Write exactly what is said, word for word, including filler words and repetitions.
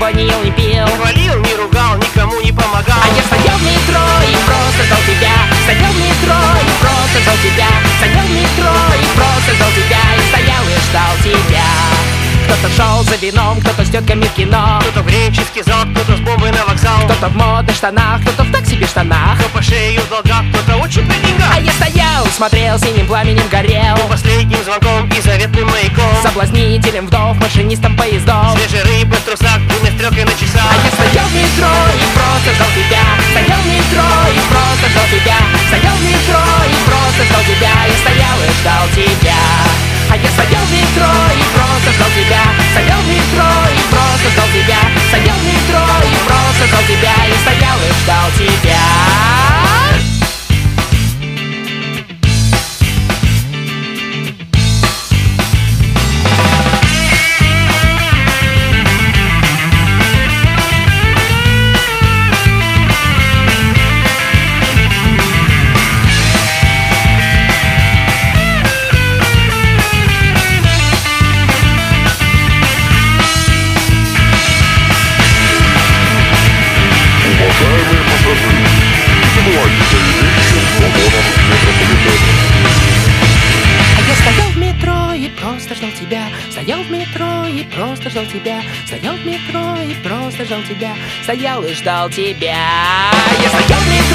пиво не ел, не пил, Не хвалил, не ругал, никому не помогал. а я стоял в метро и просто ждал тебя. Стоял в метро и просто ждал тебя. Стоял в метро и просто ждал тебя. И стоял и ждал тебя. Кто-то шел за вином, кто-то с тетками в кино, Кто-то в греческий зал, кто-то с бомбой на вокзал, кто-то в модных штанах, кто-то в так себе штанах. кто по шее в долгах, кто-то очень при деньгах. А я стоял, смотрел, синим пламенем горел, Был последним звонком и заветным маяком, соблазнителем вдов, машинистом поездов. свежей рыбы в трусах, двумя стрелкой на часах. А я стоял в метро и просто ждал тебя. Стоял в метро и просто ждал тебя. Стоял в метро и просто ждал тебя. Я стоял и ждал тебя. А я стоял в метро и просто ждал тебя. Стоял в метро и просто ждал тебя. Стоял в метро и просто ждал тебя. Я стоял и ждал тебя. Уважаемые пассажиры, не забывайте свои вещи в вагонах метрополитена. А я стоял в метро и просто ждал тебя. Стоял в метро и просто ждал тебя. Стоял в метро и просто ждал тебя. Стоял и ждал тебя. Я стоял в метро